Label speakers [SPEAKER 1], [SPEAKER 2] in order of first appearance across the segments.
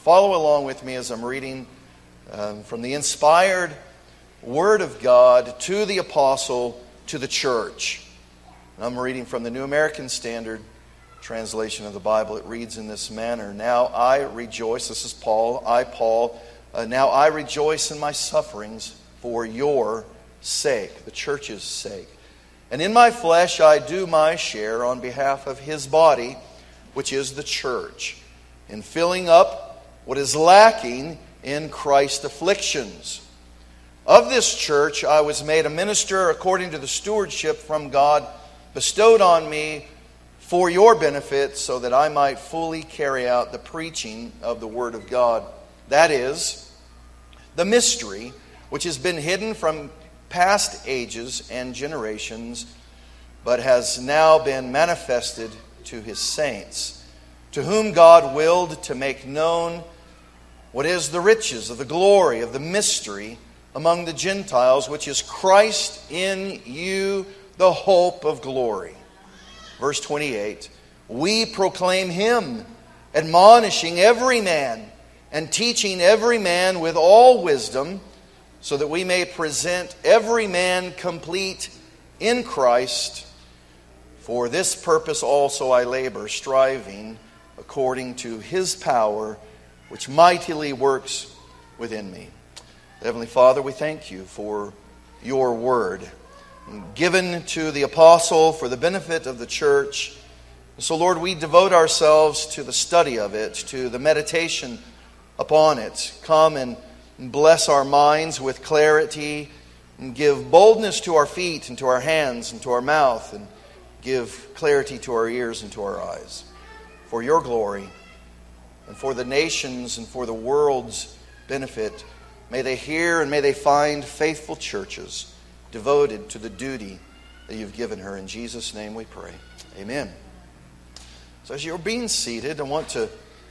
[SPEAKER 1] follow along with me as I'm reading from the inspired Word of God to the apostle to the church. I'm reading from the New American Standard translation of the Bible. It reads in this manner: Now I rejoice, this is Paul, Paul, now I rejoice in my sufferings for your sake, the church's sake. And in my flesh I do my share on behalf of his body, which is the church, in filling up what is lacking in Christ's afflictions. Of this church I was made a minister according to the stewardship from God bestowed on me for your benefit, so that I might fully carry out the preaching of the Word of God. That is, the mystery which has been hidden from past ages and generations, but has now been manifested to His saints, to whom God willed to make known what is the riches of the glory of the mystery among the Gentiles, which is Christ in you, the hope of glory. Verse 28, we proclaim Him, admonishing every man and teaching every man with all wisdom, so that we may present every man complete in Christ. For this purpose also I labor, striving according to His power, which mightily works within me. Heavenly Father, we thank You for Your Word, given to the apostle for the benefit of the church. So, Lord, we devote ourselves to the study of it, to the meditation upon it. Come and bless our minds with clarity, and give boldness to our feet and to our hands and to our mouth, and give clarity to our ears and to our eyes. For Your glory and for the nations and for the world's benefit, may they hear and may they find faithful churches devoted to the duty that You've given her. In Jesus' name we pray. Amen. So as you're being seated, I want to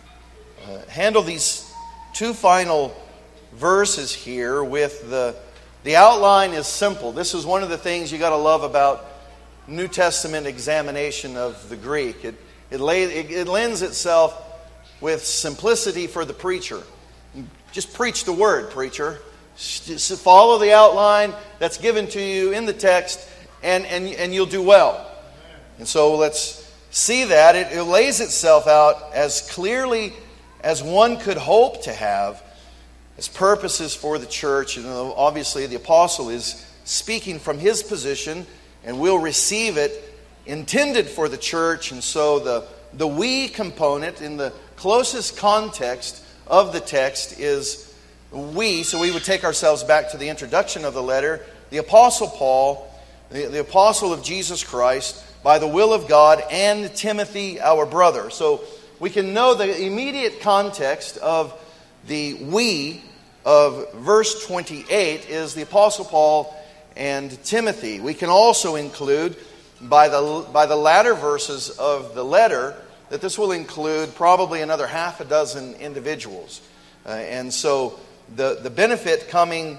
[SPEAKER 1] handle these two final verses here with the outline is simple. This is one of the things you got to love about New Testament examination of the Greek. It lends itself with simplicity for the preacher. Just preach the word, preacher. Just follow the outline that's given to you in the text, and you'll do well. And so let's see that. It lays itself out as clearly as one could hope to have as purposes for the church. And obviously the apostle is speaking from his position, and we'll receive it intended for the church. And so the we component in the closest context of the text is we. So we would take ourselves back to the introduction of the letter. The Apostle Paul, the apostle of Jesus Christ, by the will of God, and Timothy, our brother. So we can know the immediate context of the we of verse 28 is the Apostle Paul and Timothy. We can also include by the latter verses of the letter that this will include probably another half a dozen individuals. And so the benefit coming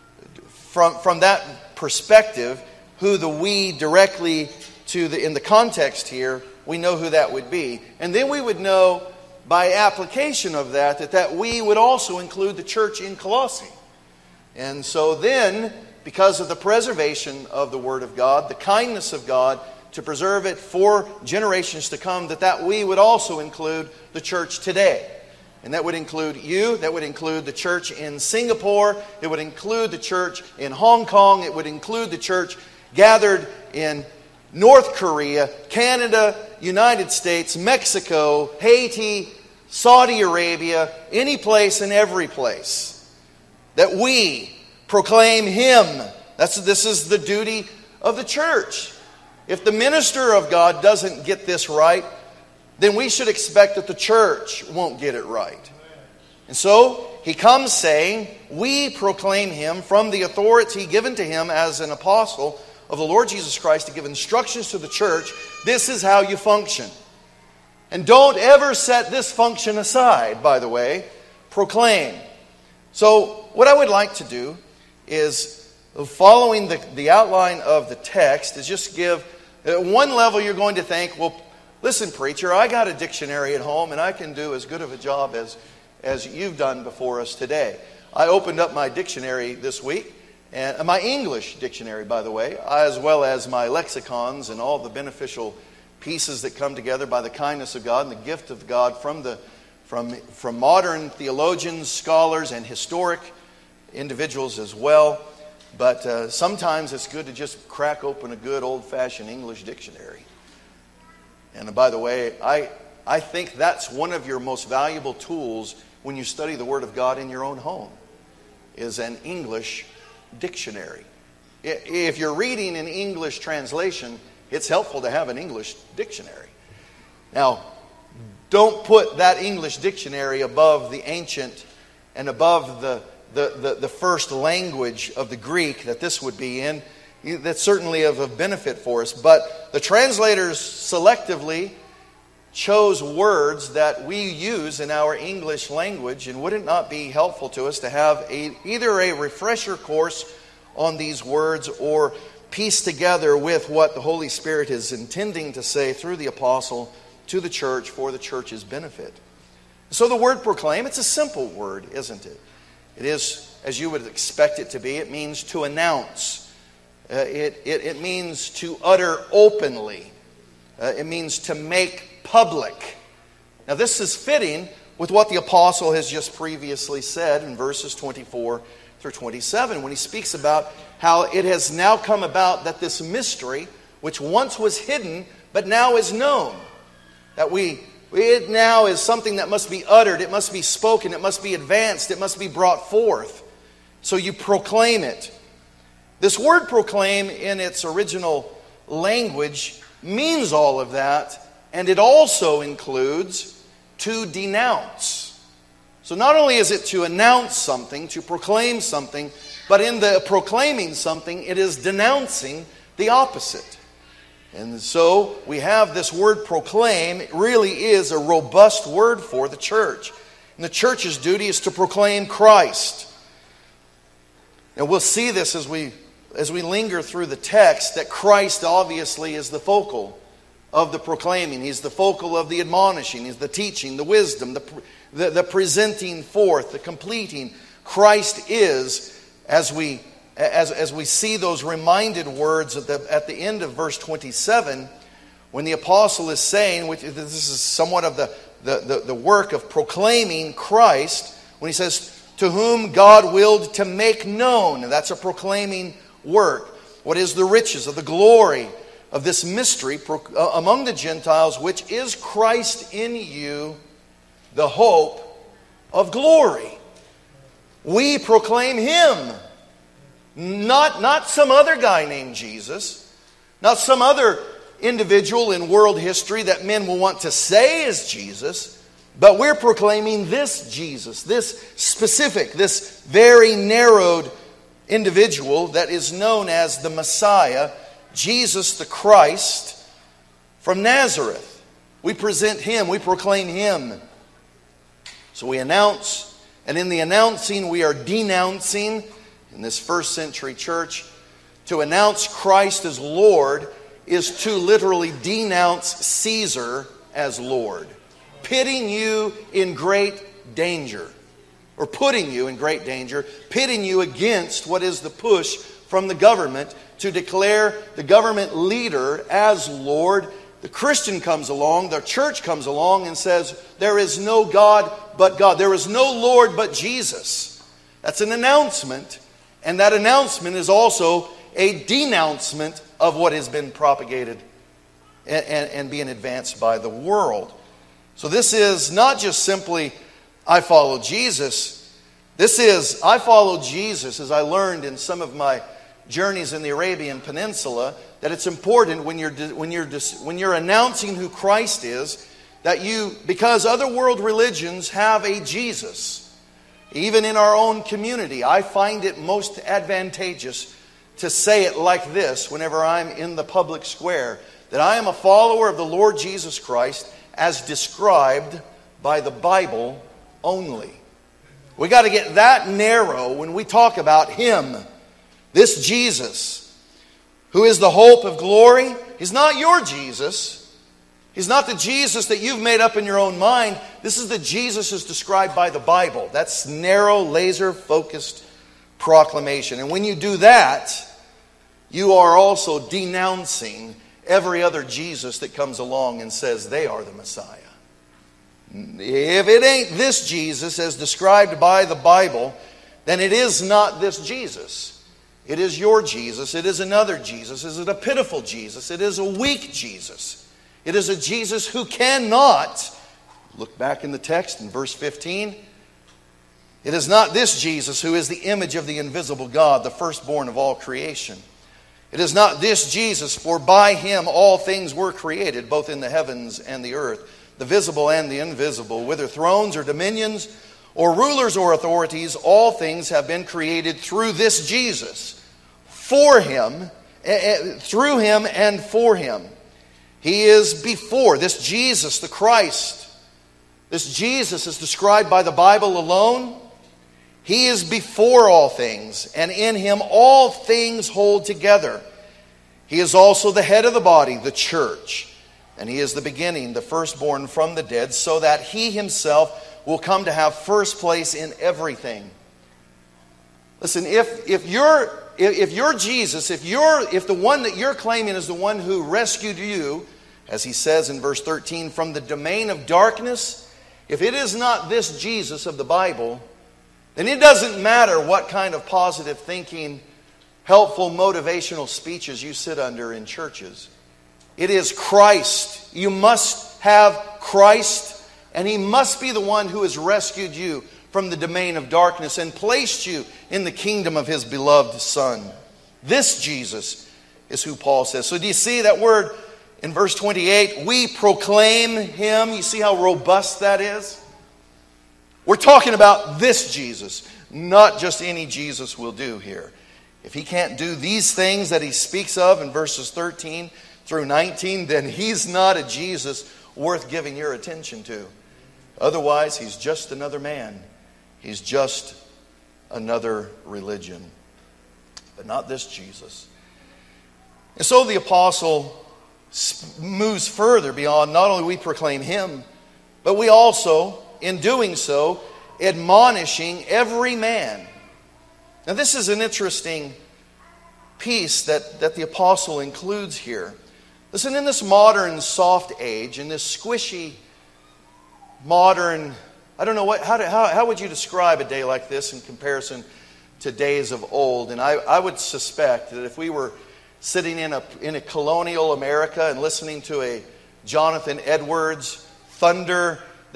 [SPEAKER 1] from that perspective, who the we directly to in the context here, we know who that would be. And then we would know by application of that we would also include the church in Colossae. And so then, because of the preservation of the Word of God, the kindness of God to preserve it for generations to come, that we would also include the church today. And that would include you, that would include the church in Singapore, it would include the church in Hong Kong, it would include the church gathered in North Korea, Canada, United States, Mexico, Haiti, Saudi Arabia, any place and every place. That we proclaim Him. This is the duty of the church. If the minister of God doesn't get this right, then we should expect that the church won't get it right. And so he comes saying, we proclaim Him from the authority given to Him as an apostle of the Lord Jesus Christ to give instructions to the church. This is how you function. And don't ever set this function aside, by the way. Proclaim. So what I would like to do is, following the outline of the text, is just give, at one level you're going to think, well, listen, preacher, I got a dictionary at home and I can do as good of a job as you've done before us today. I opened up my dictionary this week, and my English dictionary, by the way, as well as my lexicons and all the beneficial pieces that come together by the kindness of God and the gift of God from modern theologians, scholars, and historic individuals as well. But sometimes it's good to just crack open a good old-fashioned English dictionary. And by the way, I think that's one of your most valuable tools when you study the Word of God in your own home, is an English dictionary. If you're reading an English translation, it's helpful to have an English dictionary. Now, don't put that English dictionary above the ancient and above the first language of the Greek that this would be in. That's certainly of a benefit for us. But the translators selectively chose words that we use in our English language, and would it not be helpful to us to have either a refresher course on these words or piece together with what the Holy Spirit is intending to say through the apostle to the church for the church's benefit? So the word proclaim, it's a simple word, isn't it? It is, as you would expect it to be, it means to announce. It means to utter openly. It means to make public. Now this is fitting with what the apostle has just previously said in verses 24 through 27 when he speaks about how it has now come about that this mystery, which once was hidden but now is known, that it now is something that must be uttered, it must be spoken, it must be advanced, it must be brought forth. So you proclaim it. This word proclaim in its original language means all of that, and it also includes to denounce. So not only is it to announce something, to proclaim something, but in the proclaiming something, it is denouncing the opposite. And so we have this word proclaim. It really is a robust word for the church. And the church's duty is to proclaim Christ. And we'll see this as we linger through the text, that Christ obviously is the focal of the proclaiming. He's the focal of the admonishing. He's the teaching, the wisdom, the presenting forth, the completing. Christ is, as we see those reminded words at the end of verse 27, when the apostle is saying, which this is somewhat of the work of proclaiming Christ, when he says, to whom God willed to make known. And that's a proclaiming work. What is the riches of the glory of this mystery among the Gentiles, which is Christ in you, the hope of glory. We proclaim Him. Not some other guy named Jesus. Not some other individual in world history that men will want to say is Jesus. But we're proclaiming this Jesus, this specific, this very narrowed individual that is known as the Messiah, Jesus the Christ from Nazareth. We present Him, we proclaim Him. So we announce, and in the announcing we are denouncing. In this first century church, to announce Christ as Lord is to literally denounce Caesar as Lord, pitting you in great danger, or putting you in great danger, pitting you against what is the push from the government to declare the government leader as Lord. The Christian comes along, the church comes along and says, there is no God but God. There is no Lord but Jesus. That's an announcement. And that announcement is also a denouncement of what has been propagated and being advanced by the world. So this is not just simply, I follow Jesus. This is, I follow Jesus, as I learned in some of my journeys in the Arabian Peninsula, that it's important when you're announcing who Christ is, that you, because other world religions have a Jesus. Even in our own community, I find it most advantageous to say it like this whenever I'm in the public square, that I am a follower of the Lord Jesus Christ as described by the Bible only. We got to get that narrow when we talk about Him, this Jesus, who is the hope of glory. He's not your Jesus. He's not the Jesus that you've made up in your own mind. This is the Jesus as described by the Bible. That's narrow, laser-focused proclamation. And when you do that, you are also denouncing every other Jesus that comes along and says they are the Messiah. If it ain't this Jesus as described by the Bible, then it is not this Jesus. It is your Jesus. It is another Jesus. It is a pitiful Jesus. It is a weak Jesus. It is a Jesus who cannot, look back in the text in verse 15, it is not this Jesus who is the image of the invisible God, the firstborn of all creation. It is not this Jesus, for by him all things were created, both in the heavens and the earth, the visible and the invisible, whether thrones or dominions or rulers or authorities, all things have been created through this Jesus, for him, through him and for him. He is before, this Jesus, the Christ. This Jesus is described by the Bible alone. He is before all things, and in him all things hold together. He is also the head of the body, the church. And he is the beginning, the firstborn from the dead, so that he himself will come to have first place in everything. Listen, if you're Jesus, if the one that you're claiming is the one who rescued you, as he says in verse 13, from the domain of darkness, if it is not this Jesus of the Bible, then it doesn't matter what kind of positive thinking, helpful, motivational speeches you sit under in churches. It is Christ. You must have Christ, and he must be the one who has rescued you from the domain of darkness and placed you in the kingdom of his beloved Son. This Jesus is who Paul says. So do you see that word in verse 28? We proclaim him. You see how robust that is? We're talking about this Jesus, not just any Jesus will do here. If he can't do these things that he speaks of in verses 13 through 19, then he's not a Jesus worth giving your attention to. Otherwise, he's just another man. He's just another religion. But not this Jesus. And so the apostle moves further beyond not only we proclaim him, but we also, in doing so, admonishing every man. Now this is an interesting piece that the apostle includes here. Listen, in this modern soft age, in this squishy modern, I don't know how would you describe a day like this in comparison to days of old? And I would suspect that if we were sitting in a colonial America and listening to a Jonathan Edwards thunder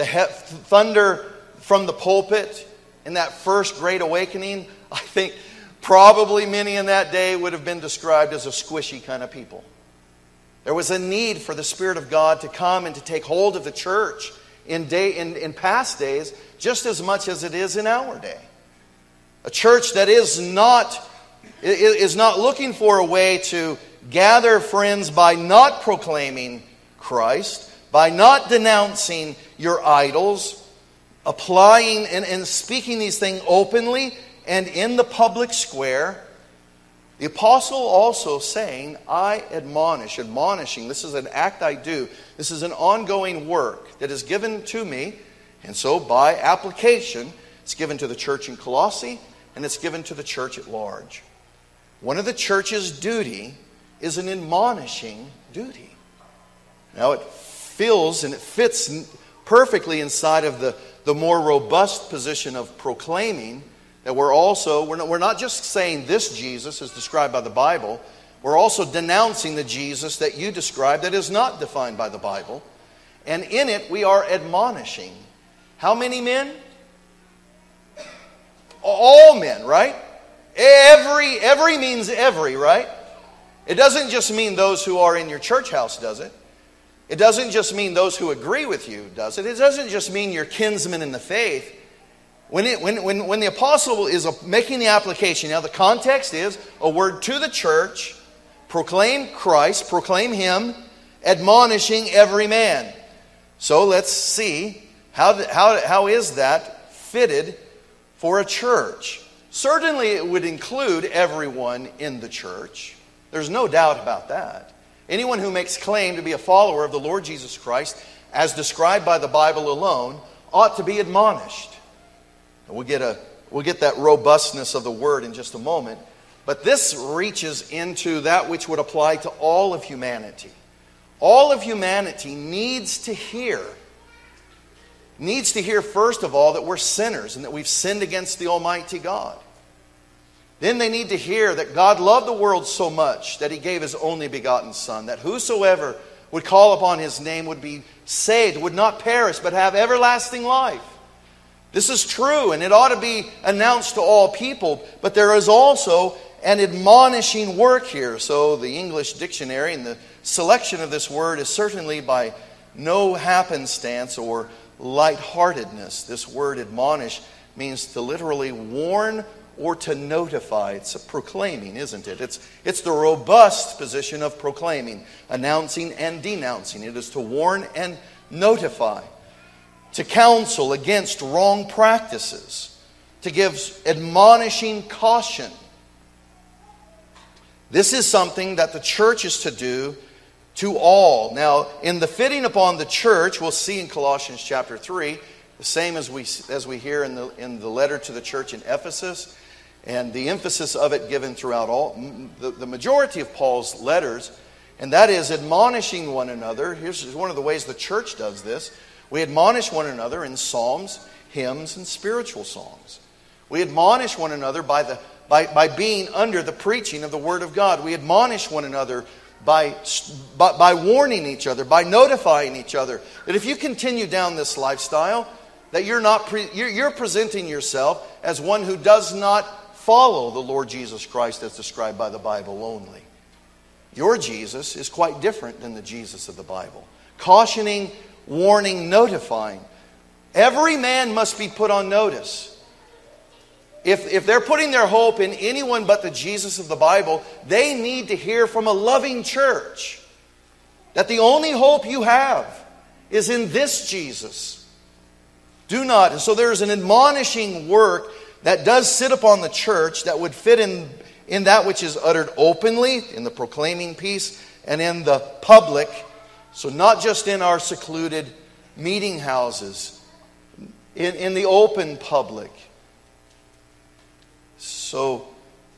[SPEAKER 1] from the pulpit in that first Great Awakening, I think probably many in that day would have been described as a squishy kind of people. There was a need for the Spirit of God to come and to take hold of the church in past days just as much as it is in our day. A church that is not looking for a way to gather friends by not proclaiming Christ, by not denouncing your idols, applying and speaking these things openly and in the public square. The apostle also saying, I admonish. Admonishing, this is an act I do. This is an ongoing work that is given to me. And so by application, it's given to the church in Colossae and it's given to the church at large. One of the church's duty is an admonishing duty. Now it fills and it fits perfectly inside of the more robust position of proclaiming that we're not just saying this Jesus is described by the Bible, we're also denouncing the Jesus that you describe that is not defined by the Bible. And in it we are admonishing. How many men? All men, right? Every means every, right? It doesn't just mean those who are in your church house, does it? It doesn't just mean those who agree with you, does it? It doesn't just mean your kinsmen in the faith. When the apostle is making the application, now the context is a word to the church, proclaim Christ, proclaim him, admonishing every man. So let's see how is that fitted for a church. Certainly it would include everyone in the church. There's no doubt about that. Anyone who makes claim to be a follower of the Lord Jesus Christ, as described by the Bible alone, ought to be admonished. And we'll get that robustness of the word in just a moment. But this reaches into that which would apply to all of humanity. All of humanity needs to hear first of all that we're sinners and that we've sinned against the Almighty God. Then they need to hear that God loved the world so much that He gave His only begotten Son, that whosoever would call upon His name would be saved, would not perish, but have everlasting life. This is true, and it ought to be announced to all people, but there is also an admonishing work here. So the English dictionary and the selection of this word is certainly by no happenstance or lightheartedness. This word admonish means to literally warn or to notify. It's a proclaiming, isn't it? It's the robust position of proclaiming, announcing and denouncing. It is to warn and notify, to counsel against wrong practices, to give admonishing caution. This is something that the church is to do to all. Now, in the fitting upon the church, we'll see in Colossians chapter 3, the same as we hear in the letter to the church in Ephesus, and the emphasis of it given throughout the majority of Paul's letters, and that is admonishing one another. Here's one of the ways the church does this. We admonish one another in psalms, hymns, and spiritual songs. We admonish one another by being under the preaching of the Word of God. We admonish one another by warning each other, by notifying each other that if you continue down this lifestyle, that you're presenting yourself as one who does not follow the Lord Jesus Christ as described by the Bible only. Your Jesus is quite different than the Jesus of the Bible. Cautioning, warning, notifying. Every man must be put on notice. If they're putting their hope in anyone but the Jesus of the Bible, they need to hear from a loving church that the only hope you have is in this Jesus. Do not. And so there's an admonishing work that does sit upon the church that would fit in that which is uttered openly, in the proclaiming piece, and in the public. So not just in our secluded meeting houses, in the open public. So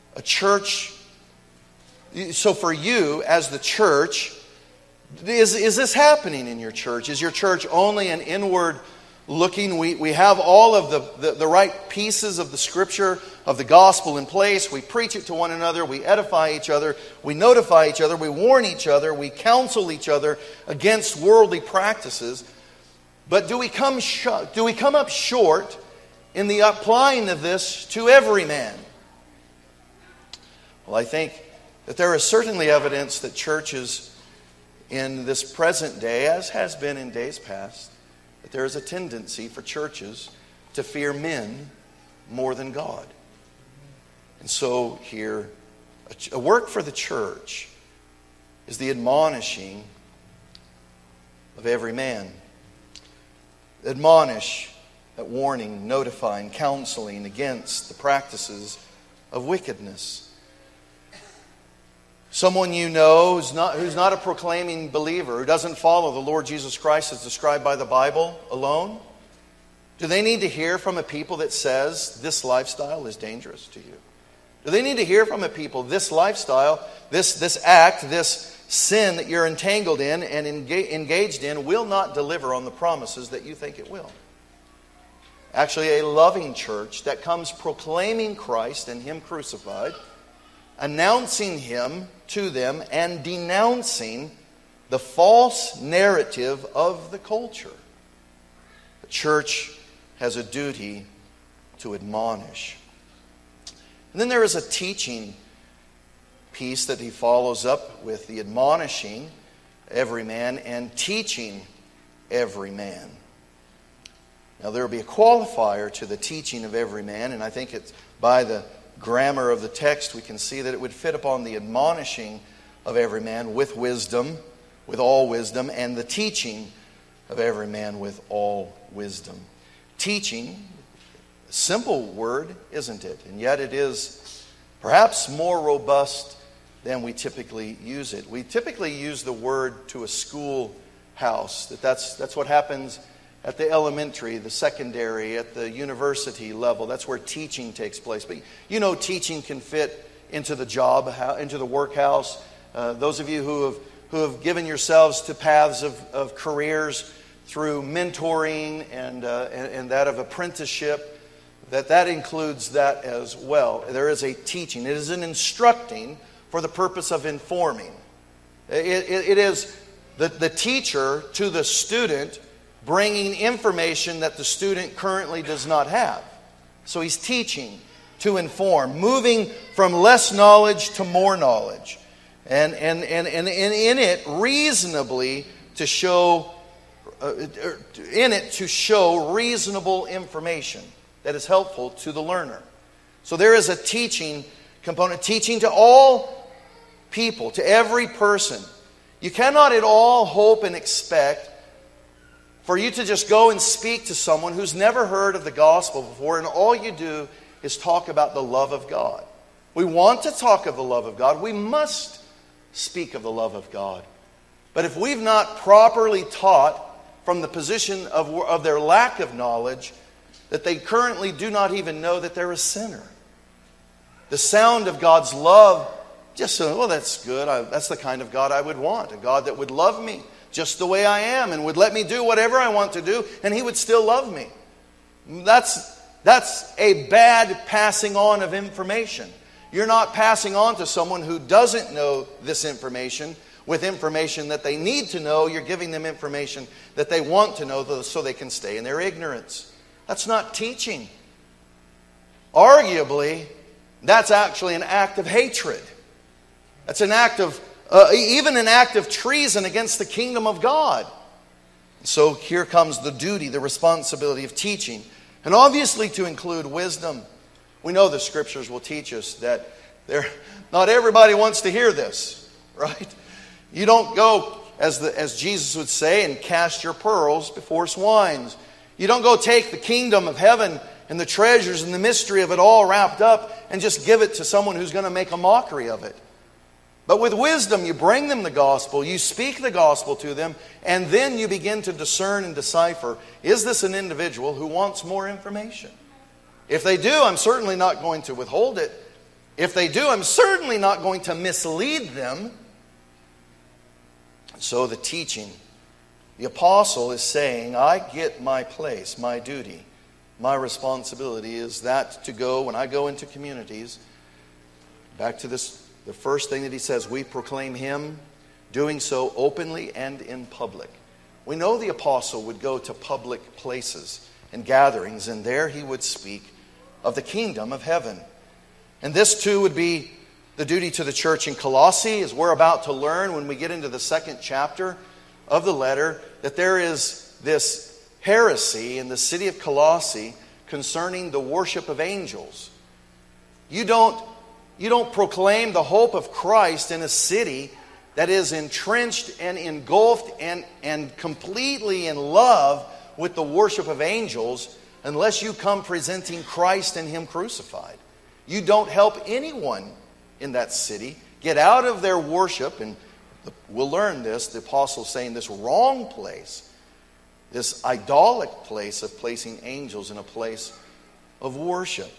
[SPEAKER 1] for you as the church, is this happening in your church? Is your church only an inward looking? We have all of the right pieces of the Scripture, of the gospel in place. We preach it to one another. We edify each other. We notify each other. We warn each other. We counsel each other against worldly practices. But do we come up short in the applying of this to every man? Well, I think that there is certainly evidence that churches in this present day, as has been in days past, that there is a tendency for churches to fear men more than God. And so here, a work for the church is the admonishing of every man. Admonish, that warning, notifying, counseling against the practices of wickedness. Someone you know who's not a proclaiming believer, who doesn't follow the Lord Jesus Christ as described by the Bible alone, do they need to hear from a people that says this lifestyle is dangerous to you? Do they need to hear from a people this lifestyle, this act, this sin that you're entangled in and engaged in will not deliver on the promises that you think it will? Actually, a loving church that comes proclaiming Christ and Him crucified, announcing Him to them and denouncing the false narrative of the culture. The church has a duty to admonish. And then there is a teaching piece that he follows up with, the admonishing every man and teaching every man. Now there will be a qualifier to the teaching of every man, and I think it's by the grammar of the text we can see that it would fit upon the admonishing of every man with wisdom, with all wisdom, and the teaching of every man with all wisdom. Teaching, a simple word, isn't it? And yet it is perhaps more robust then we typically use it. We typically use the word to a schoolhouse. That's what happens at the elementary, the secondary, at the university level. That's where teaching takes place. But you know, teaching can fit into the job, into the workhouse. Those of you who have given yourselves to paths of careers through mentoring and that of apprenticeship, that includes that as well. There is a teaching. It is an instructing for the purpose of informing. It is the teacher to the student bringing information that the student currently does not have. So he's teaching to inform, moving from less knowledge to more knowledge. And in it reasonably to show reasonable information that is helpful to the learner. So there is a teaching component, teaching to all people, to every person. You cannot at all hope and expect for you to just go and speak to someone who's never heard of the gospel before, and all you do is talk about the love of God. We want to talk of the love of God. We must speak of the love of God. But if we've not properly taught from the position of their lack of knowledge, that they currently do not even know that they're a sinner. The sound of God's love, just so, well, that's good. That's the kind of God I would want. A God that would love me just the way I am and would let me do whatever I want to do, and He would still love me. That's a bad passing on of information. You're not passing on to someone who doesn't know this information with information that they need to know. You're giving them information that they want to know so they can stay in their ignorance. That's not teaching. Arguably, that's actually an act of hatred. That's an act of, even an act of treason against the kingdom of God. So here comes the duty, the responsibility of teaching. And obviously to include wisdom. We know the Scriptures will teach us that not everybody wants to hear this, right? You don't go, as Jesus would say, and cast your pearls before swines. You don't go take the kingdom of heaven and the treasures and the mystery of it all wrapped up and just give it to someone who's going to make a mockery of it. But with wisdom, you bring them the gospel, you speak the gospel to them, and then you begin to discern and decipher, is this an individual who wants more information? If they do, I'm certainly not going to withhold it. If they do, I'm certainly not going to mislead them. So the teaching, the apostle is saying, I get my place, my duty, my responsibility is that to go, when I go into communities, back to this, the first thing that he says, we proclaim Him, doing so openly and in public. We know the apostle would go to public places and gatherings, and there he would speak of the kingdom of heaven. And this too would be the duty to the church in Colossae, as we're about to learn when we get into the second chapter of the letter, that there is this heresy in the city of Colossae concerning the worship of angels. You don't proclaim the hope of Christ in a city that is entrenched and engulfed and completely in love with the worship of angels unless you come presenting Christ and Him crucified. You don't help anyone in that city get out of their worship, and we'll learn this, the apostle's saying this wrong place, this idolic place of placing angels in a place of worship.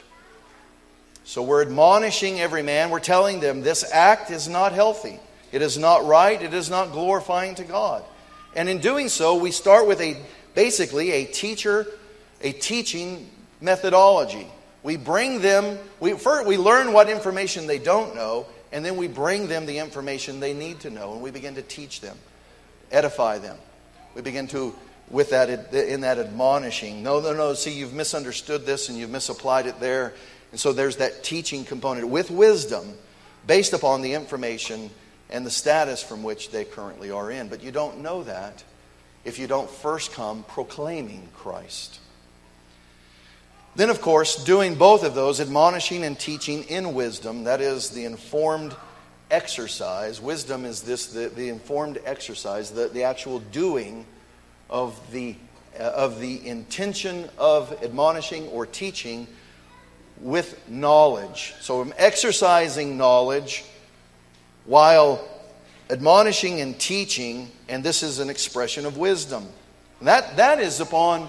[SPEAKER 1] So we're admonishing every man, we're telling them this act is not healthy. It is not right, it is not glorifying to God. And in doing so, we start with basically a teaching methodology. We bring them, we learn what information they don't know, and then we bring them the information they need to know, and we begin to teach them, edify them. We begin to, with that, in that admonishing, no, see, you've misunderstood this and you've misapplied it there. And so there's that teaching component with wisdom based upon the information and the status from which they currently are in. But you don't know that if you don't first come proclaiming Christ. Then, of course, doing both of those, admonishing and teaching in wisdom, that is the informed exercise. Wisdom is this, the informed exercise, the actual doing of the intention of admonishing or teaching with knowledge. So I'm exercising knowledge while admonishing and teaching, and this is an expression of wisdom. That is upon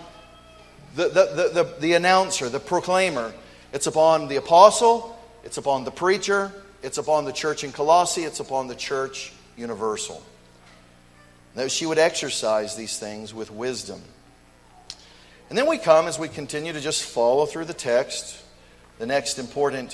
[SPEAKER 1] the announcer, the proclaimer. It's upon the apostle, it's upon the preacher, it's upon the church in Colossae, it's upon the church universal. That she would exercise these things with wisdom. And then we come, as we continue to just follow through the text, the next important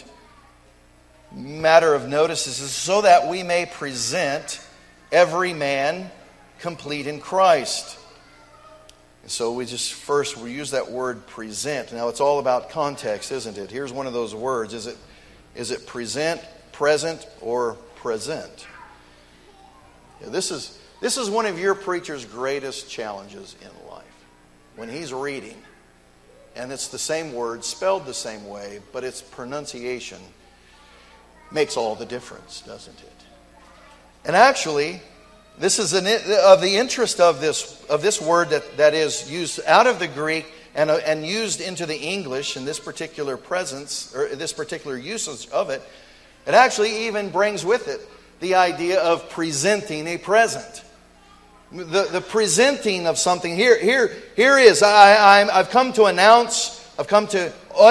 [SPEAKER 1] matter of notice is so that we may present every man complete in Christ. And so we use that word present. Now it's all about context, isn't it? Here's one of those words. Is it present, present, or present? Yeah, this is one of your preacher's greatest challenges in life. When he's reading, and it's the same word, spelled the same way, but its pronunciation makes all the difference, doesn't it? And actually, this is of the interest of this word that is used out of the Greek and used into the English in this particular presence, or this particular usage of it. It actually even brings with it the idea of presenting a present. The presenting of something. Here is, I've come to announce, I've come to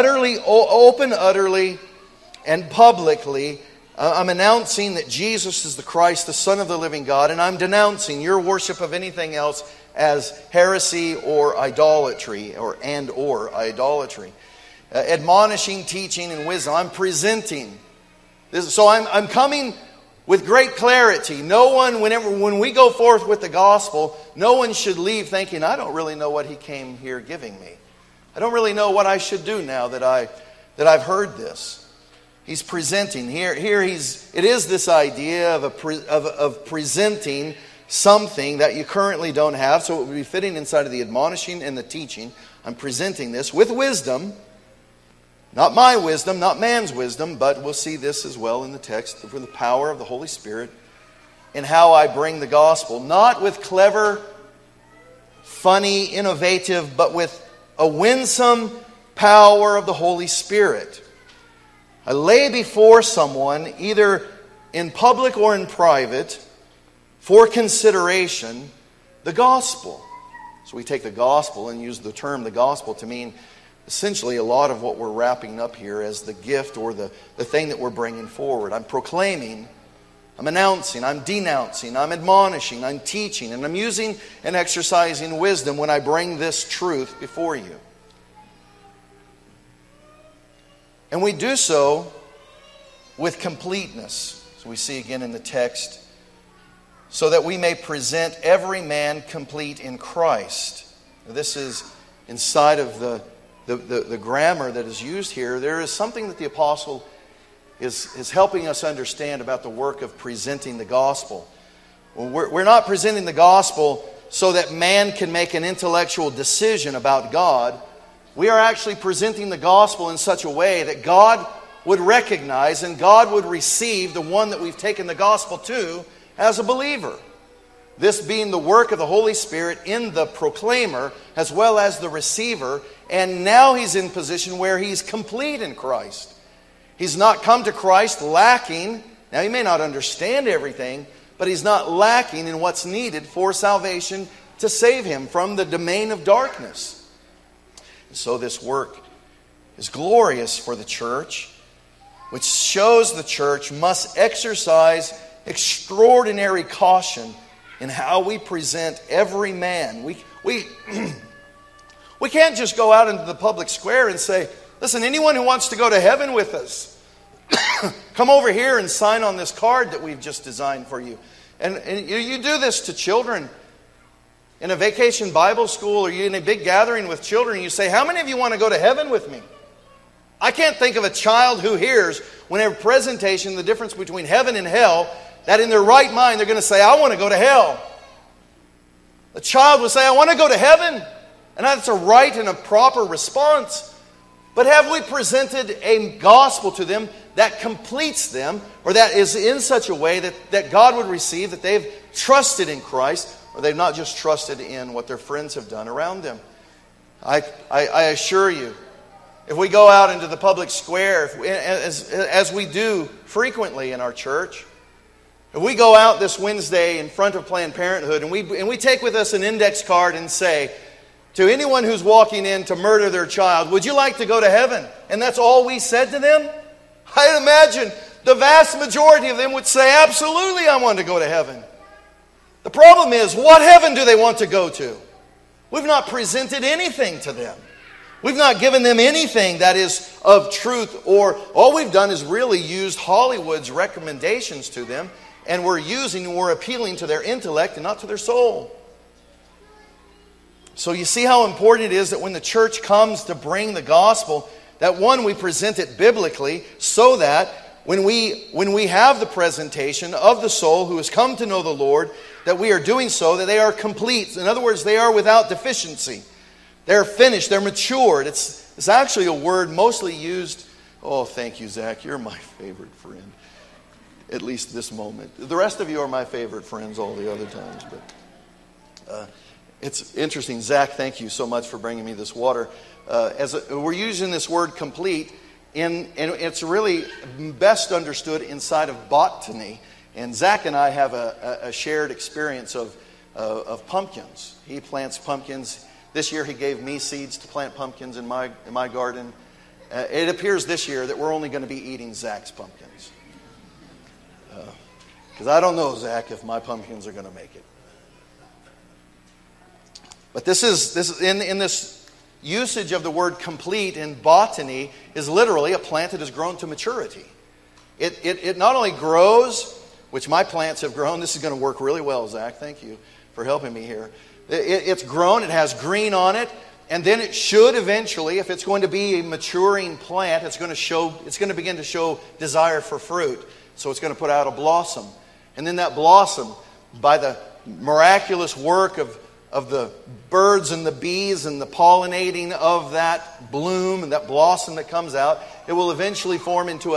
[SPEAKER 1] utterly, and publicly, I'm announcing that Jesus is the Christ, the Son of the living God, and I'm denouncing your worship of anything else as heresy or idolatry, or idolatry. Admonishing, teaching, and wisdom. I'm presenting this. So I'm coming with great clarity. No one, when we go forth with the gospel, no one should leave thinking, I don't really know what he came here giving me. I don't really know what I should do now that I've heard this. He's presenting here. It is this idea of presenting something that you currently don't have. So it would be fitting inside of the admonishing and the teaching. I'm presenting this with wisdom. Not my wisdom, not man's wisdom, but we'll see this as well in the text for the power of the Holy Spirit in how I bring the gospel. Not with clever, funny, innovative, but with a winsome power of the Holy Spirit. I lay before someone, either in public or in private, for consideration, the gospel. So we take the gospel and use the term the gospel to mean essentially a lot of what we're wrapping up here as the gift or the thing that we're bringing forward. I'm proclaiming, I'm announcing, I'm denouncing, I'm admonishing, I'm teaching, and I'm using and exercising wisdom when I bring this truth before you. And we do so with completeness. So we see again in the text, so that we may present every man complete in Christ. Now, this is inside of the grammar that is used here. There is something that the apostle is helping us understand about the work of presenting the gospel. We're not presenting the gospel so that man can make an intellectual decision about God. We are actually presenting the gospel in such a way that God would recognize and God would receive the one that we've taken the gospel to as a believer. This being the work of the Holy Spirit in the proclaimer as well as the receiver. And now he's in position where he's complete in Christ. He's not come to Christ lacking. Now he may not understand everything, but he's not lacking in what's needed for salvation to save him from the domain of darkness. So this work is glorious for the church, which shows the church must exercise extraordinary caution in how we present every man. We can't just go out into the public square and say, listen, anyone who wants to go to heaven with us, come over here and sign on this card that we've just designed for you. And you do this to children. In a vacation Bible school or you're in a big gathering with children, you say, how many of you want to go to heaven with me? I can't think of a child who hears, whenever presentation, the difference between heaven and hell, that in their right mind they're going to say, I want to go to hell. A child will say, I want to go to heaven. And that's a right and a proper response. But have we presented a gospel to them that completes them, or that is in such a way that God would receive, that they've trusted in Christ, or they've not just trusted in what their friends have done around them? I assure you, if we go out into the public square, as we do frequently in our church, If we go out this Wednesday in front of Planned Parenthood and we take with us an index card and say, to anyone who's walking in to murder their child, would you like to go to heaven? And that's all we said to them? I imagine the vast majority of them would say, absolutely, I want to go to heaven. The problem is, what heaven do they want to go to? We've not presented anything to them. We've not given them anything that is of truth, or all we've done is really used Hollywood's recommendations to them, and we're appealing to their intellect and not to their soul. So you see how important it is that when the church comes to bring the gospel, that one, we present it biblically, so that when we have the presentation of the soul who has come to know the Lord, that we are doing so, that they are complete. In other words, they are without deficiency. They're finished. They're matured. It's actually a word mostly used. Oh, thank you, Zach. You're my favorite friend. At least this moment. The rest of you are my favorite friends all the other times. But it's interesting. Zach, thank you so much for bringing me this water. We're using this word complete, and it's really best understood inside of botany. And Zach and I have a shared experience of pumpkins. He plants pumpkins. This year he gave me seeds to plant pumpkins in my garden. It appears this year that we're only going to be eating Zach's pumpkins. Because I don't know, Zach, if my pumpkins are going to make it. But this is in this usage of the word complete in botany is literally a plant that has grown to maturity. It not only grows, which my plants have grown. This is going to work really well, Zach. Thank you for helping me here. It's grown. It has green on it. And then it should eventually, if it's going to be a maturing plant, it's going to begin to show desire for fruit. So it's going to put out a blossom. And then that blossom, by the miraculous work of the birds and the bees and the pollinating of that bloom and that blossom that comes out, it will eventually form into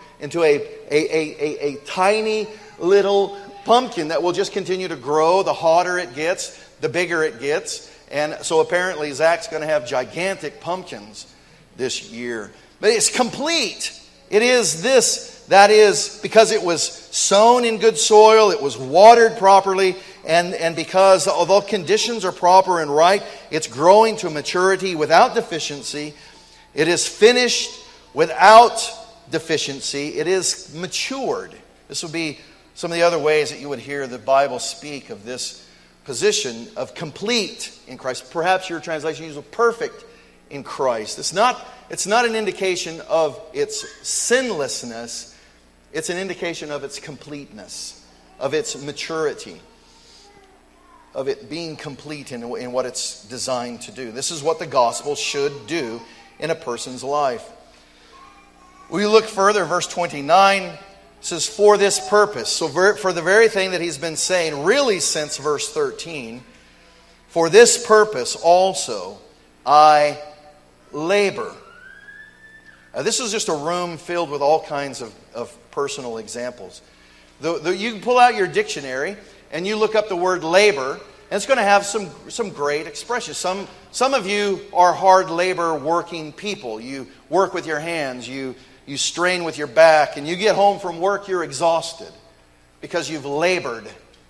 [SPEAKER 1] a tiny little pumpkin that will just continue to grow. The hotter it gets, the bigger it gets. And so apparently Zach's going to have gigantic pumpkins this year. But it's complete. It is this. That is because it was sown in good soil, it was watered properly, and because although conditions are proper and right, it's growing to maturity without deficiency. It is finished without deficiency. It is matured. This would be some of the other ways that you would hear the Bible speak of this position of complete in Christ. Perhaps your translation uses perfect in Christ. It's not an indication of its sinlessness. It's an indication of its completeness, of its maturity, of it being complete in what it's designed to do. This is what the gospel should do in a person's life. We look further, verse 29 says, for this purpose. So for the very thing that he's been saying, really since verse 13, for this purpose also I labor. This is just a room filled with all kinds of personal examples. You can pull out your dictionary and you look up the word labor, and it's going to have some great expressions. Some of you are hard labor working people. You work with your hands, you strain with your back, and you get home from work, you're exhausted because you've labored.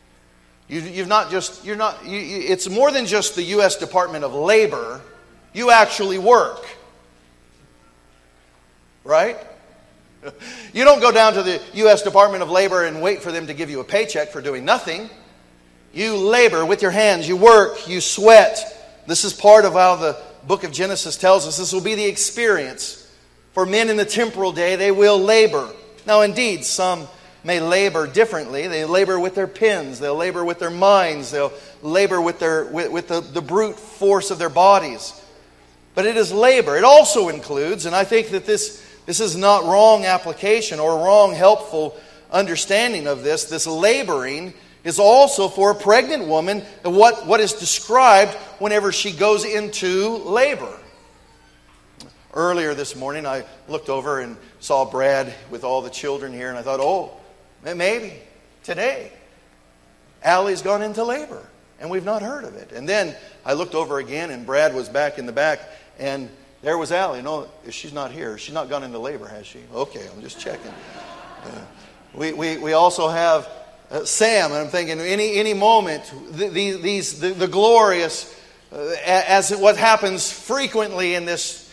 [SPEAKER 1] It's more than just the U.S. Department of Labor. You actually work. Right? You don't go down to the U.S. Department of Labor and wait for them to give you a paycheck for doing nothing. You labor with your hands. You work. You sweat. This is part of how the book of Genesis tells us. This will be the experience. For men in the temporal day, they will labor. Now, indeed, some may labor differently. They labor with their pens. They'll labor with their minds. They'll labor with the brute force of their bodies. But it is labor. It also includes, and I think that this is not wrong application or wrong helpful understanding of this. This laboring is also for a pregnant woman what is described whenever she goes into labor. Earlier this morning, I looked over and saw Brad with all the children here, and I thought, maybe today Allie's gone into labor, and we've not heard of it. And then I looked over again, and Brad was back in the back, and there was Allie. No, she's not here. She's not gone into labor, has she? Okay, I'm just checking. We also have Sam, and I'm thinking any moment, the glorious, as what happens frequently in this,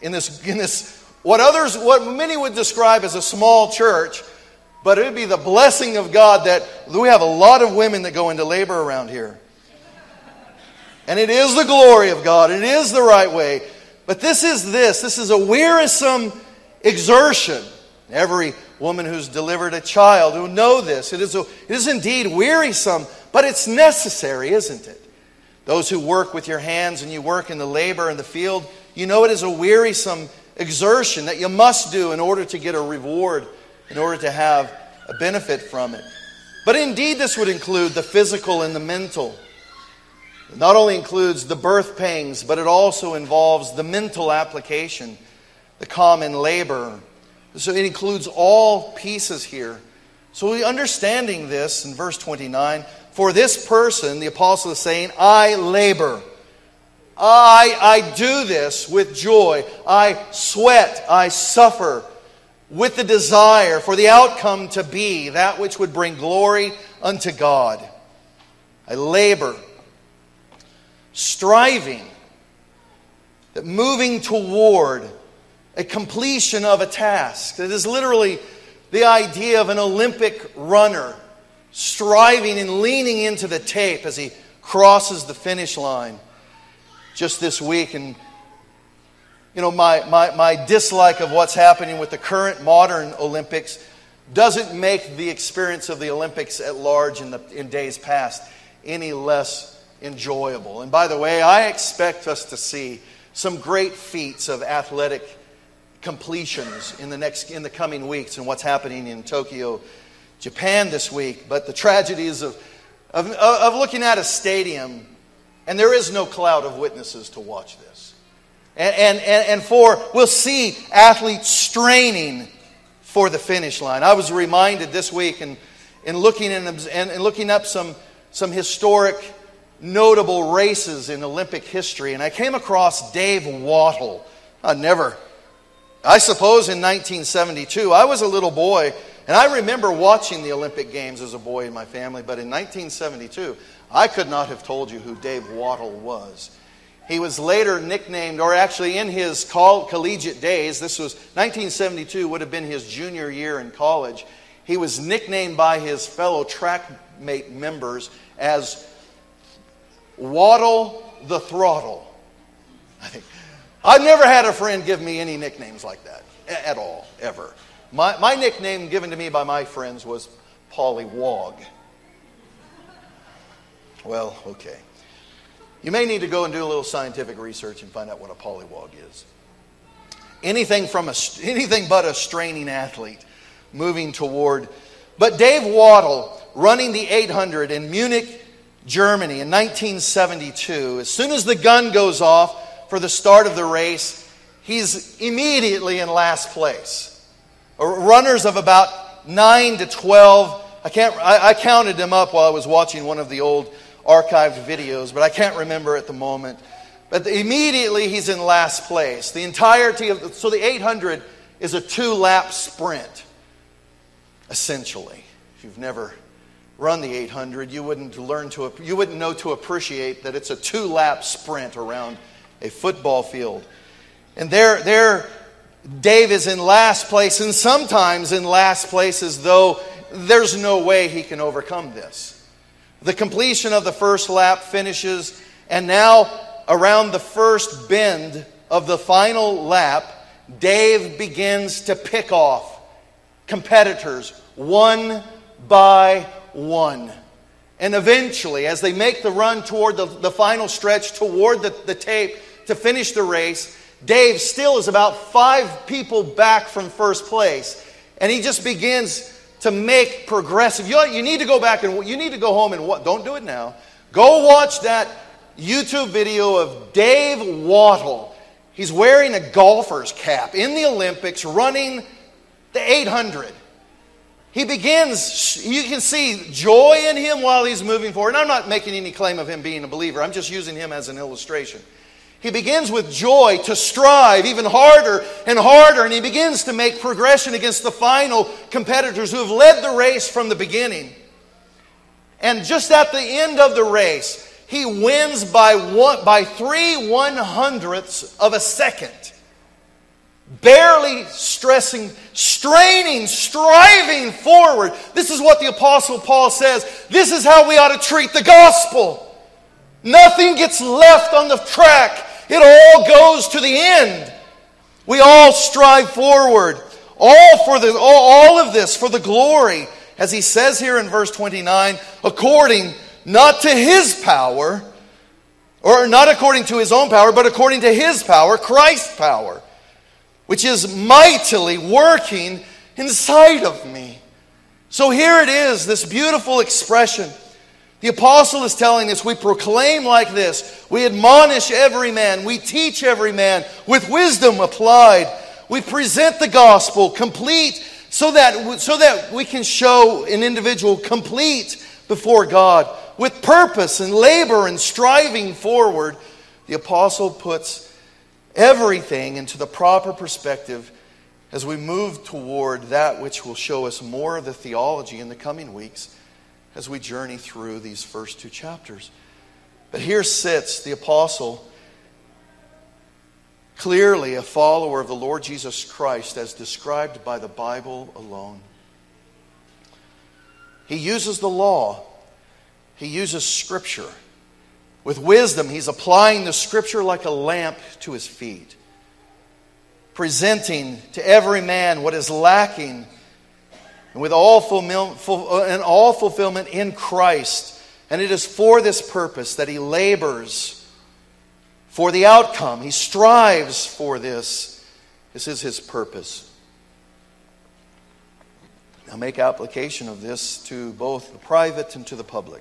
[SPEAKER 1] what many would describe as a small church, but it would be the blessing of God that we have a lot of women that go into labor around here. And it is the glory of God. It is the right way. But this is a wearisome exertion. Every woman who's delivered a child will know this. It is indeed wearisome, but it's necessary, isn't it? Those who work with your hands and you work in the labor in the field, you know it is a wearisome exertion that you must do in order to get a reward, in order to have a benefit from it. But indeed this would include the physical and the mental. It not only includes the birth pangs, but it also involves the mental application, the common labor. So it includes all pieces here. So we understanding this in verse 29, for this person, the apostle is saying, I labor. I do this with joy. I sweat. I suffer with the desire for the outcome to be that which would bring glory unto God. I labor. Striving, that moving toward a completion of a task. It is literally the idea of an Olympic runner striving and leaning into the tape as he crosses the finish line. Just this week, and my dislike of what's happening with the current modern Olympics doesn't make the experience of the Olympics at large in days past any less enjoyable. And by the way, I expect us to see some great feats of athletic completions in the coming weeks and what's happening in Tokyo, Japan this week. But the tragedies of looking at a stadium and there is no cloud of witnesses to watch this. We'll see athletes straining for the finish line. I was reminded this week in looking up some historic notable races in Olympic history, and I came across Dave Wottle. I suppose in 1972, I was a little boy, and I remember watching the Olympic Games as a boy in my family, but in 1972, I could not have told you who Dave Wottle was. He was later nicknamed, or actually in his collegiate days, this was 1972, would have been his junior year in college, he was nicknamed by his fellow trackmate members as Wottle the Throttle. I've never had a friend give me any nicknames like that at all, ever. My nickname given to me by my friends was Polly Wog. Well, okay. You may need to go and do a little scientific research and find out what a pollywog is. Anything but a straining athlete moving toward. But Dave Wottle, running the 800 in Munich, Germany in 1972, as soon as the gun goes off for the start of the race, he's immediately in last place. Runners of about 9 to 12. I counted them up while I was watching one of the old archived videos, but I can't remember at the moment. But immediately he's in last place. The entirety of so the 800 is a 2-lap sprint, essentially. If you've never run the 800, you wouldn't know to appreciate that it's a 2-lap sprint around a football field. And there Dave is in last place, and sometimes in last place as though there's no way he can overcome this. The completion of the first lap finishes, and now around the first bend of the final lap, Dave begins to pick off competitors one by one. And eventually, as they make the run toward the final stretch, toward the tape to finish the race, Dave still is about 5 people back from first place. And he just begins to make progressive. You need to go back and you need to go home and don't do it now. Go watch that YouTube video of Dave Wottle. He's wearing a golfer's cap in the Olympics, running the 800. He begins, you can see joy in him while he's moving forward. And I'm not making any claim of him being a believer. I'm just using him as an illustration. He begins with joy to strive even harder and harder, and he begins to make progression against the final competitors who have led the race from the beginning. And just at the end of the race, he wins by 3/100ths of a second. Barely straining, striving forward. This is what the Apostle Paul says. This is how we ought to treat the gospel. Nothing gets left on the track. It all goes to the end. We all strive forward. All of this for the glory, as he says here in verse 29, according not to his power, or not according to his own power, but according to his power, Christ's power, which is mightily working inside of me. So here it is, this beautiful expression. The apostle is telling us we proclaim like this. We admonish every man. We teach every man with wisdom applied. We present the gospel complete so that we can show an individual complete before God. With purpose and labor and striving forward, the apostle puts everything into the proper perspective as we move toward that which will show us more of the theology in the coming weeks as we journey through these first two chapters. But here sits the apostle, clearly a follower of the Lord Jesus Christ as described by the Bible alone. He uses the law. He uses Scripture. With wisdom, he's applying the Scripture like a lamp to his feet, presenting to every man what is lacking, and with all fulfillment in Christ. And it is for this purpose that he labors for the outcome. He strives for this. This is his purpose. Now make application of this to both the private and to the public.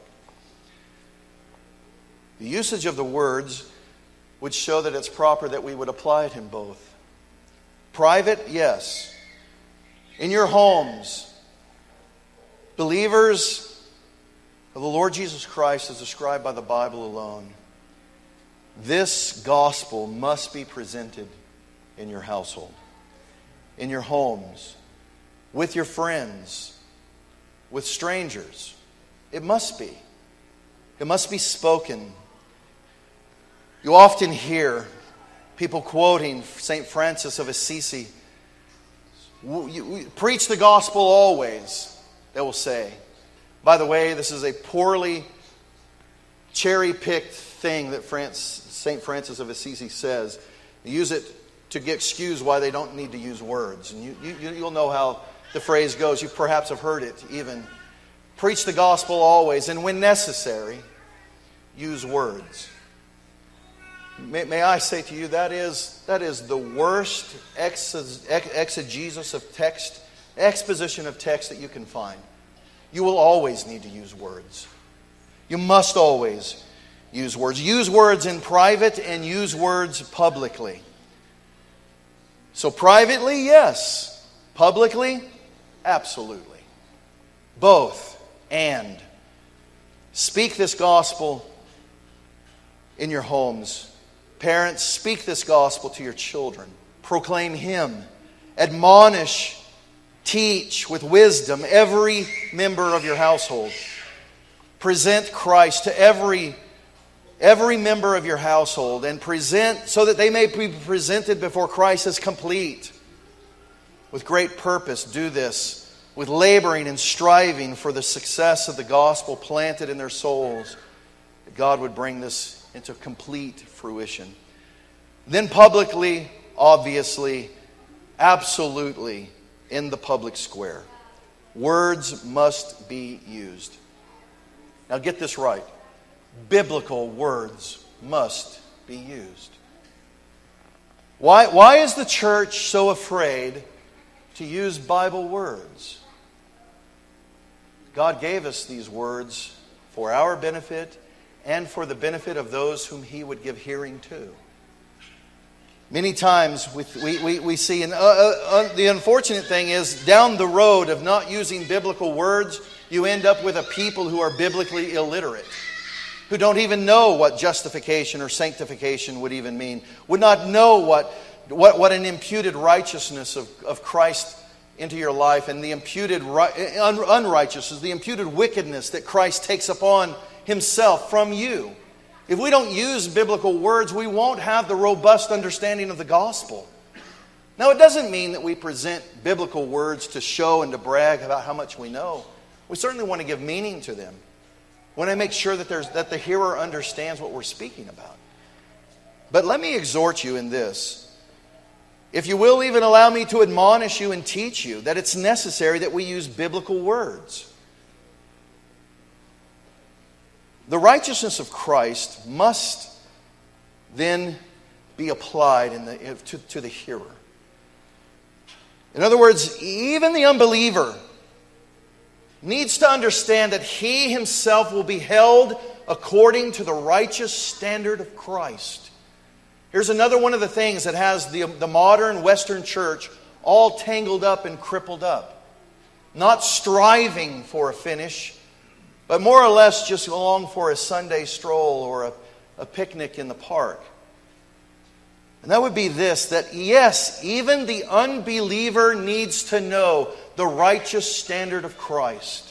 [SPEAKER 1] The usage of the words would show that it's proper that we would apply it in both. Private, yes. In your homes, believers of the Lord Jesus Christ as described by the Bible alone, this gospel must be presented in your household, in your homes, with your friends, with strangers. It must be. It must be spoken. You often hear people quoting St. Francis of Assisi, preach the gospel always, they will say. By the way, this is a poorly cherry-picked thing that St. Francis of Assisi says. They use it to excuse why they don't need to use words. And you'll know how the phrase goes. You perhaps have heard it even. Preach the gospel always, and when necessary, use words. May I say to you, that is the worst exegesis of text, exposition of text that you can find. You will always need to use words. You must always use words. Use words in private and use words publicly. So privately, yes. Publicly, absolutely. Both and. Speak this gospel in your homes. Parents, speak this gospel to your children. Proclaim Him. Admonish, teach with wisdom every member of your household. Present Christ to every member of your household, and present so that they may be presented before Christ as complete. With great purpose, do this with laboring and striving for the success of the gospel planted in their souls, that God would bring this into complete fruition. Then publicly, obviously, absolutely, in the public square, words must be used. Now get this right. Biblical words must be used. Why is the church so afraid to use Bible words? God gave us these words for our benefit and for the benefit of those whom He would give hearing to. Many times we see, and the unfortunate thing is, down the road of not using biblical words, you end up with a people who are biblically illiterate, who don't even know what justification or sanctification would even mean, would not know what an imputed righteousness of Christ into your life and the imputed unrighteousness, the imputed wickedness that Christ takes upon Himself from you. If we don't use biblical words, we won't have the robust understanding of the gospel. Now, it doesn't mean that we present biblical words to show and to brag about how much we know. We certainly want to give meaning to them. We want to make sure that the hearer understands what we're speaking about. But let me exhort you in this. If you will even allow me to admonish you and teach you that it's necessary that we use biblical words. The righteousness of Christ must then be applied to the hearer. In other words, even the unbeliever needs to understand that he himself will be held according to the righteous standard of Christ. Here's another one of the things that has the modern Western church all tangled up and crippled up. Not striving for a finish, but more or less just along for a Sunday stroll or a picnic in the park. And that would be this, that yes, even the unbeliever needs to know the righteous standard of Christ.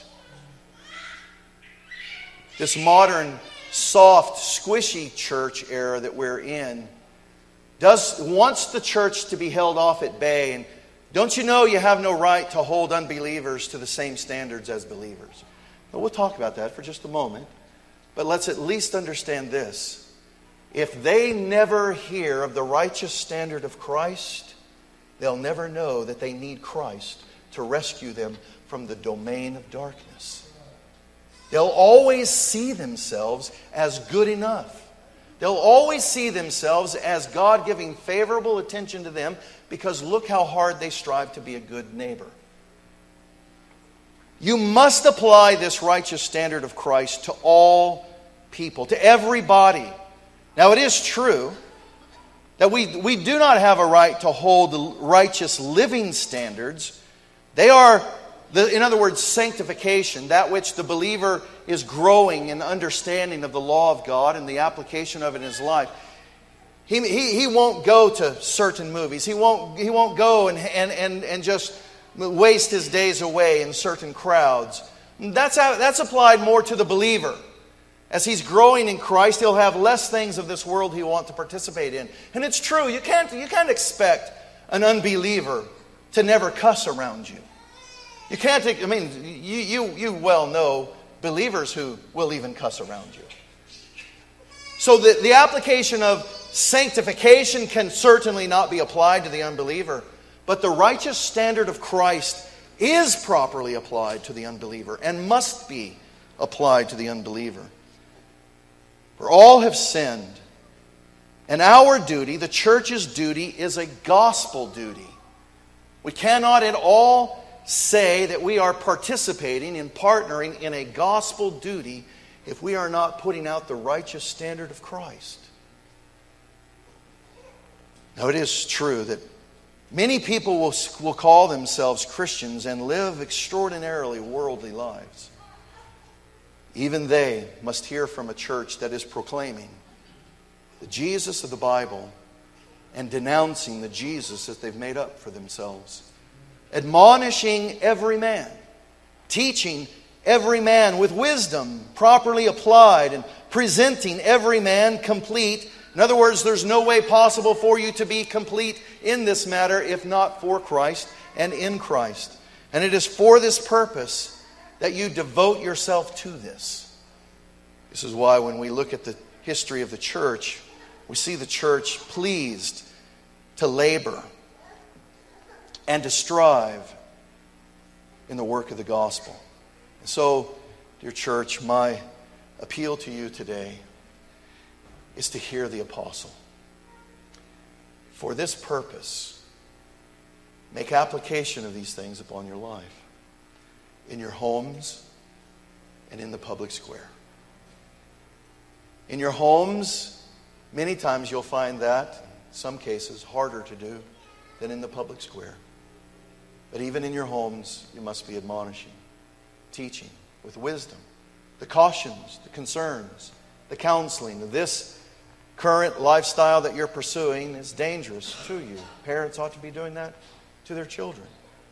[SPEAKER 1] This modern, soft, squishy church era that we're in wants the church to be held off at bay. And don't you know you have no right to hold unbelievers to the same standards as believers? But we'll talk about that for just a moment. But let's at least understand this. If they never hear of the righteous standard of Christ, they'll never know that they need Christ to rescue them from the domain of darkness. They'll always see themselves as good enough. They'll always see themselves as God giving favorable attention to them because look how hard they strive to be a good neighbor. You must apply this righteous standard of Christ to all people, to everybody. Now, it is true that we do not have a right to hold the righteous living standards. They are, in other words, sanctification, that which the believer is growing in understanding of the law of God and the application of it in his life. He won't go to certain movies. He won't go and just waste his days away in certain crowds. That's applied more to the believer. As he's growing in Christ, he'll have less things of this world he'll want to participate in. And it's true, you can't expect an unbeliever to never cuss around you. You can't, you well know believers who will even cuss around you. So the application of sanctification can certainly not be applied to the unbeliever, but the righteous standard of Christ is properly applied to the unbeliever and must be applied to the unbeliever. For all have sinned, and our duty, the church's duty, is a gospel duty. We cannot at all say that we are participating in partnering in a gospel duty if we are not putting out the righteous standard of Christ. Now, it is true that many people will call themselves Christians and live extraordinarily worldly lives. Even they must hear from a church that is proclaiming the Jesus of the Bible and denouncing the Jesus that they've made up for themselves. Admonishing every man, teaching every man with wisdom properly applied, and presenting every man complete. In other words, there's no way possible for you to be complete in this matter if not for Christ and in Christ. And it is for this purpose that you devote yourself to this. This is why when we look at the history of the church, we see the church pleased to labor and to strive in the work of the gospel. And so, dear church, my appeal to you today is to hear the apostle. For this purpose, make application of these things upon your life, in your homes and in the public square. In your homes, many times you'll find that, in some cases, harder to do than in the public square. But even in your homes, you must be admonishing, teaching with wisdom, the cautions, the concerns, the counseling. This current lifestyle that you're pursuing is dangerous to you. Parents ought to be doing that to their children.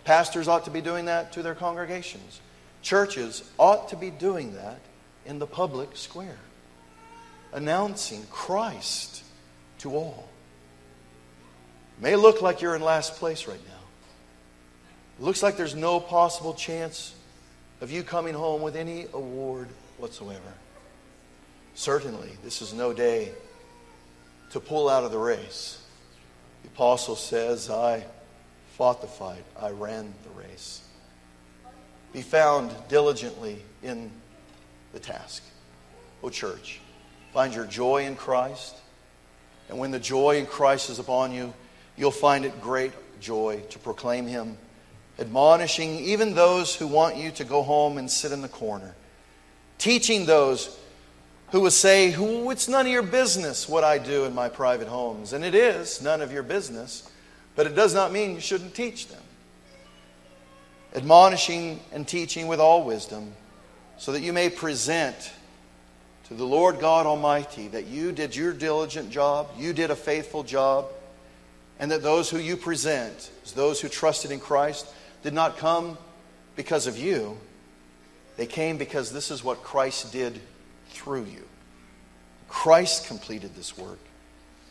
[SPEAKER 1] Pastors ought to be doing that to their congregations. Churches ought to be doing that in the public square, announcing Christ to all. It may look like you're in last place right now. It looks like there's no possible chance of you coming home with any award whatsoever. Certainly, this is no day to pull out of the race. The apostle says, I fought the fight, I ran the race. Be found diligently in the task. O church, find your joy in Christ. And when the joy in Christ is upon you, you'll find it great joy to proclaim Him, admonishing even those who want you to go home and sit in the corner, teaching those who would say, it's none of your business what I do in my private homes. And it is none of your business, but it does not mean you shouldn't teach them. Admonishing and teaching with all wisdom, so that you may present to the Lord God Almighty that you did your diligent job, you did a faithful job, and that those who you present, as those who trusted in Christ, did not come because of you. They came because this is what Christ did through you. Christ completed this work.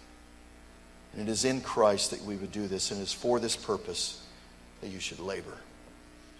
[SPEAKER 1] And it is in Christ that we would do this, and it is for this purpose that you should labor.